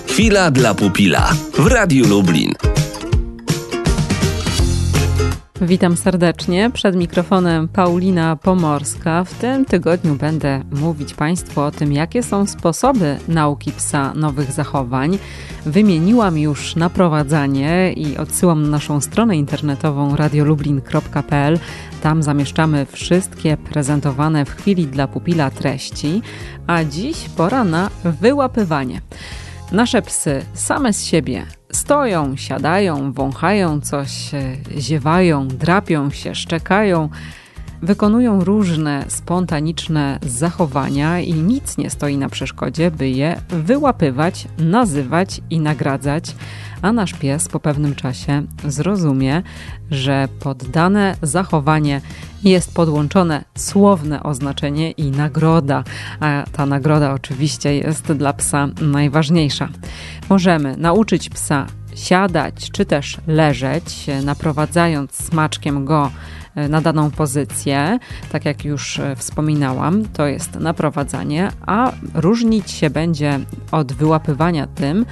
Chwila dla pupila w Radiu Lublin. Witam serdecznie. Przed mikrofonem Paulina Pomorska. W tym tygodniu będę mówić Państwu o tym, jakie są sposoby nauki psa nowych zachowań. Wymieniłam już naprowadzanie i odsyłam na naszą stronę internetową radiolublin.pl. Tam zamieszczamy wszystkie prezentowane w chwili dla pupila treści. A dziś pora na wyłapywanie. Nasze psy same z siebie stoją, siadają, wąchają coś, ziewają, drapią się, szczekają, wykonują różne spontaniczne zachowania i nic nie stoi na przeszkodzie, by je wyłapywać, nazywać i nagradzać, a nasz pies po pewnym czasie zrozumie, że pod dane zachowanie jest podłączone słowne oznaczenie i nagroda, a ta nagroda oczywiście jest dla psa najważniejsza. Możemy nauczyć psa siadać czy też leżeć, naprowadzając smaczkiem go na daną pozycję, tak jak już wspominałam, to jest naprowadzanie, a różnić się będzie od wyłapywania tym,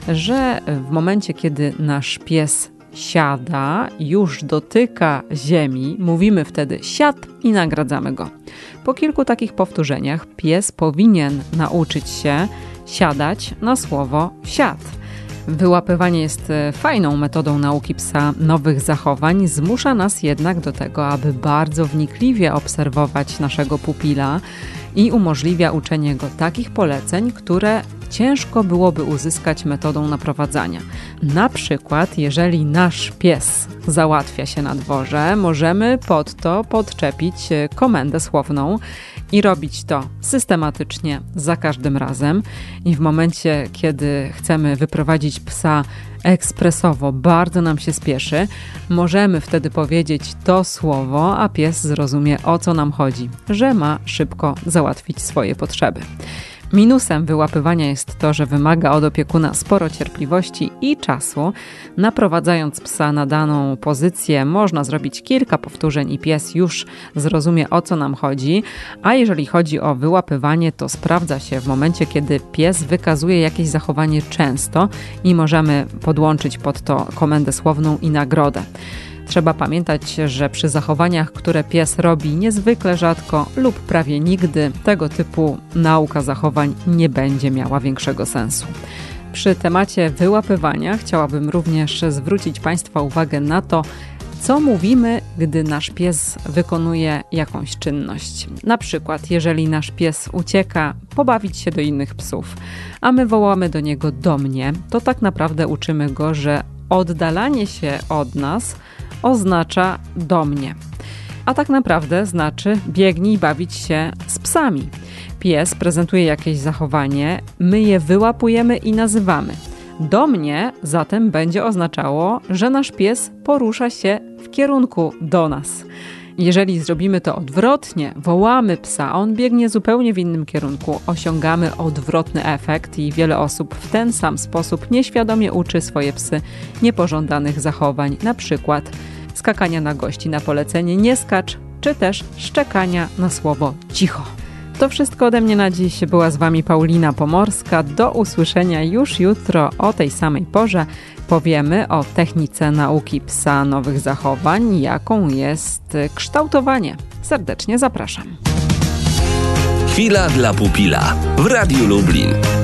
że w momencie, kiedy nasz pies siada, już dotyka ziemi, mówimy wtedy siad i nagradzamy go. Po kilku takich powtórzeniach pies powinien nauczyć się siadać na słowo siad. Wyłapywanie jest fajną metodą nauki psa nowych zachowań, zmusza nas jednak do tego, aby bardzo wnikliwie obserwować naszego pupila i umożliwia uczenie go takich poleceń, które ciężko byłoby uzyskać metodą naprowadzania. Na przykład, jeżeli nasz pies załatwia się na dworze, możemy pod to podczepić komendę słowną i robić to systematycznie za każdym razem. I w momencie, kiedy chcemy wyprowadzić psa ekspresowo, bardzo nam się spieszy, możemy wtedy powiedzieć to słowo, a pies zrozumie, o co nam chodzi, że ma szybko załatwić swoje potrzeby. Minusem wyłapywania jest to, że wymaga od opiekuna sporo cierpliwości i czasu. Naprowadzając psa na daną pozycję, można zrobić kilka powtórzeń i pies już zrozumie, o co nam chodzi. A jeżeli chodzi o wyłapywanie, to sprawdza się w momencie, kiedy pies wykazuje jakieś zachowanie często i możemy podłączyć pod to komendę słowną i nagrodę. Trzeba pamiętać, że przy zachowaniach, które pies robi niezwykle rzadko lub prawie nigdy, tego typu nauka zachowań nie będzie miała większego sensu. Przy temacie wyłapywania chciałabym również zwrócić Państwa uwagę na to, co mówimy, gdy nasz pies wykonuje jakąś czynność. Na przykład, jeżeli nasz pies ucieka pobawić się do innych psów, a my wołamy do niego do mnie, to tak naprawdę uczymy go, że oddalanie się od nas oznacza do mnie. A tak naprawdę znaczy biegnij bawić się z psami. Pies prezentuje jakieś zachowanie, my je wyłapujemy i nazywamy. Do mnie zatem będzie oznaczało, że nasz pies porusza się w kierunku do nas. Jeżeli zrobimy to odwrotnie, wołamy psa, a on biegnie zupełnie w innym kierunku, osiągamy odwrotny efekt i wiele osób w ten sam sposób nieświadomie uczy swoje psy niepożądanych zachowań, na przykład skakania na gości na polecenie nie skacz, czy też szczekania na słowo cicho. To wszystko ode mnie na dziś. Była z Wami Paulina Pomorska. Do usłyszenia już jutro o tej samej porze. Powiemy o technice nauki psa nowych zachowań, jaką jest kształtowanie. Serdecznie zapraszam. Chwila dla pupila w Radiu Lublin.